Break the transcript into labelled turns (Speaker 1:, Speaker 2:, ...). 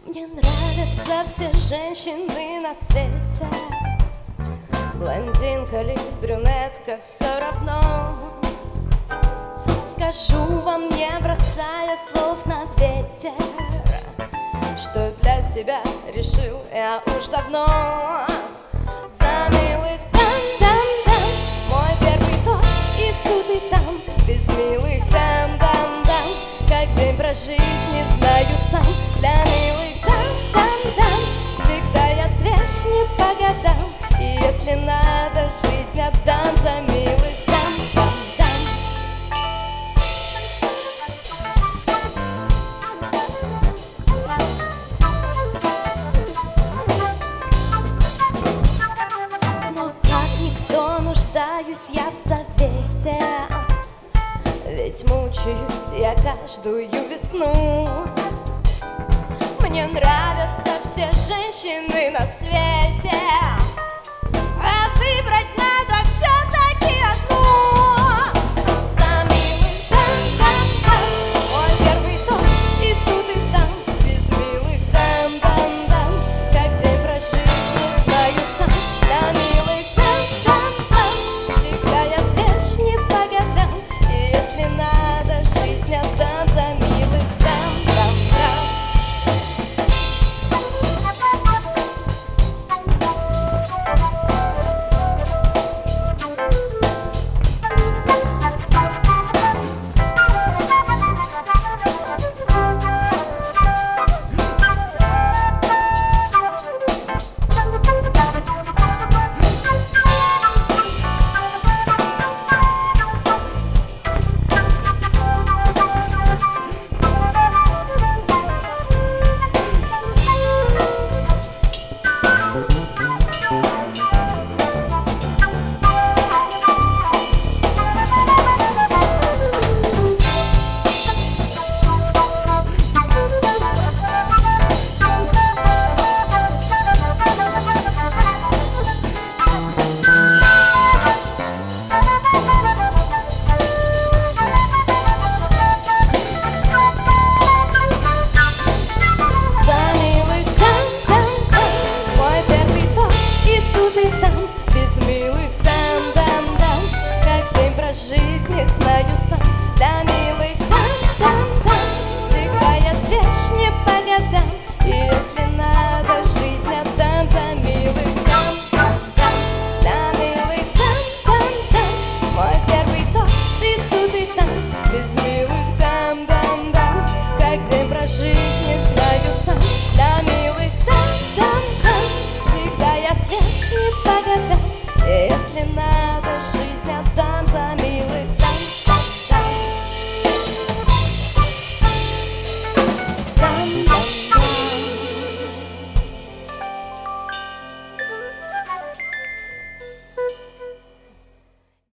Speaker 1: Мне нравятся все женщины на свете, блондинка ли, брюнетка, все равно. Скажу вам, не бросая слов на ветер, что для себя решил я уж давно. За милых дам-дам-дам мой первый тост и тут и там. Без милых дам-дам-дам как день прожить не знаю сам. Для милых дам-дам-дам всегда я свеж не по годам. И если надо, жизнь отдам за милых дам-дам-дам. Но как никто нуждаюсь я в совете, ведь мучаюсь я каждую весну. Мне нравятся все женщины на свете, а выбрать надо все-таки одну. За милых дам-дам-дам мой первый тост и тут и там. Без милых дам-дам-дам как день прожить не знаю сам. Для милых дам-дам-дам всегда я свеж не по годам. И если надо, жизнь отдам за милых дам-дам-дам. Жить не знаю сам. Для милых дам-дам-дам всегда я свеж не по годам.